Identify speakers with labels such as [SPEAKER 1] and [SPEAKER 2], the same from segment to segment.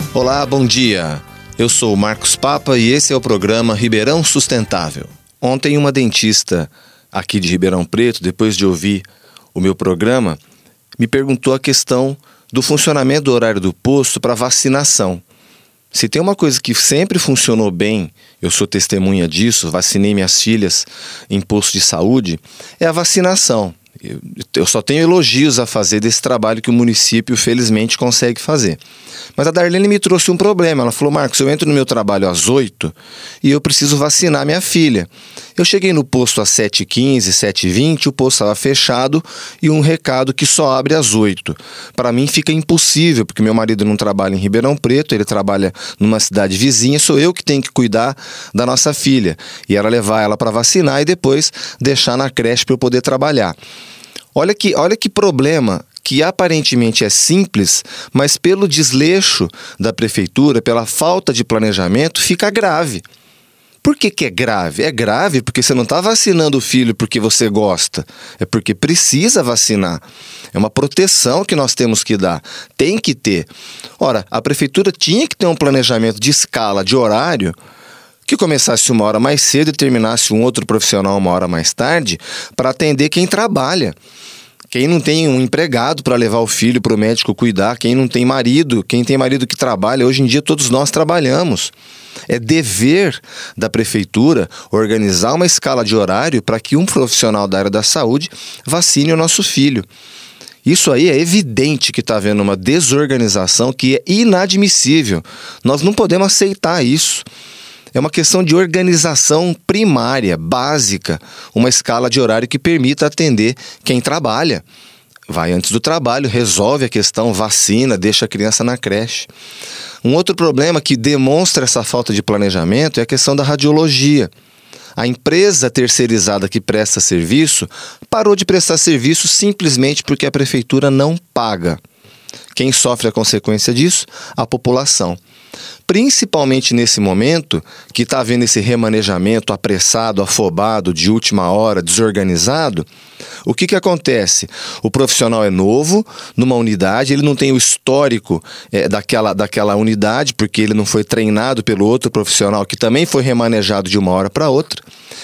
[SPEAKER 1] Olá, bom dia. Eu sou o Marcos Papa e esse é o programa Ribeirão Sustentável. Ontem uma dentista aqui de Ribeirão Preto, depois de ouvir o meu programa, me perguntou a questão do funcionamento do horário do posto para vacinação. Se tem uma coisa que sempre funcionou bem, eu sou testemunha disso, vacinei minhas filhas em posto de saúde, é a vacinação. Eu só tenho elogios a fazer desse trabalho que o município felizmente consegue fazer. Mas a Darlene me trouxe um problema. Ela falou: Marcos, eu entro no meu trabalho às 8 e eu preciso vacinar minha filha. Eu cheguei no posto às 7h15, 7h20, o posto estava fechado e um recado que só abre às 8. Para mim fica impossível, porque meu marido não trabalha em Ribeirão Preto, ele trabalha numa cidade vizinha, sou eu que tenho que cuidar da nossa filha. E era levar ela para vacinar e depois deixar na creche para eu poder trabalhar. Olha que problema, que aparentemente é simples, mas pelo desleixo da prefeitura, pela falta de planejamento, fica grave. Por que é grave? É grave porque você não está vacinando o filho porque você gosta, é porque precisa vacinar. É uma proteção que nós temos que dar, tem que ter. Ora, a prefeitura tinha que ter um planejamento de escala, de horário, que começasse uma hora mais cedo e terminasse um outro profissional uma hora mais tarde, para atender quem trabalha. Quem não tem um empregado para levar o filho para o médico cuidar, quem não tem marido, quem tem marido que trabalha, hoje em dia todos nós trabalhamos. É dever da prefeitura organizar uma escala de horário para que um profissional da área da saúde vacine o nosso filho. Isso aí é evidente que está havendo uma desorganização que é inadmissível. Nós não podemos aceitar isso. É uma questão de organização primária, básica, uma escala de horário que permita atender quem trabalha. Vai antes do trabalho, resolve a questão, vacina, deixa a criança na creche. Um outro problema que demonstra essa falta de planejamento é a questão da radiologia. A empresa terceirizada que presta serviço parou de prestar serviço simplesmente porque a prefeitura não paga. Quem sofre a consequência disso? A população. Principalmente nesse momento, que está havendo esse remanejamento apressado, afobado, de última hora, desorganizado, o que acontece? O profissional é novo numa unidade, ele não tem o histórico daquela unidade, porque ele não foi treinado pelo outro profissional que também foi remanejado de uma hora para outra,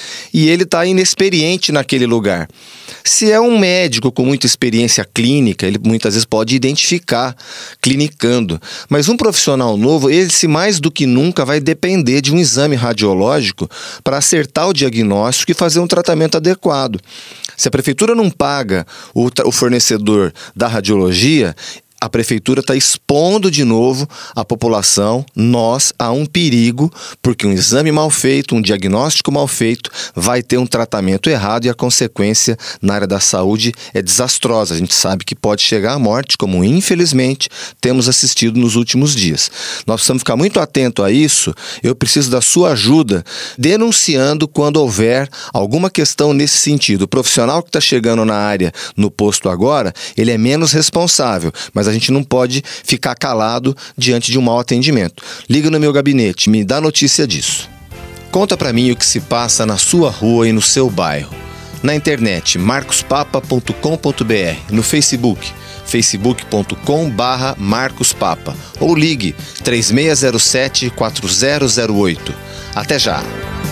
[SPEAKER 1] e ele está inexperiente naquele lugar. Se é um médico com muita experiência clínica, ele muitas vezes pode identificar clinicando. Mas um profissional novo, esse mais do que nunca vai depender de um exame radiológico para acertar o diagnóstico e fazer um tratamento adequado. Se a prefeitura não paga o fornecedor da radiologia, a prefeitura está expondo de novo a população, nós, a um perigo, porque um exame mal feito, um diagnóstico mal feito, vai ter um tratamento errado e a consequência na área da saúde é desastrosa. A gente sabe que pode chegar à morte, como infelizmente temos assistido nos últimos dias. Nós precisamos ficar muito atento a isso. Eu preciso da sua ajuda, denunciando quando houver alguma questão nesse sentido. O profissional que está chegando na área, no posto agora, ele é menos responsável, mas a gente não pode ficar calado diante de um mau atendimento. Liga no meu gabinete, me dá notícia disso. Conta pra mim o que se passa na sua rua e no seu bairro. Na internet, marcospapa.com.br, no Facebook, facebook.com/marcospapa ou ligue 3607-4008. Até já!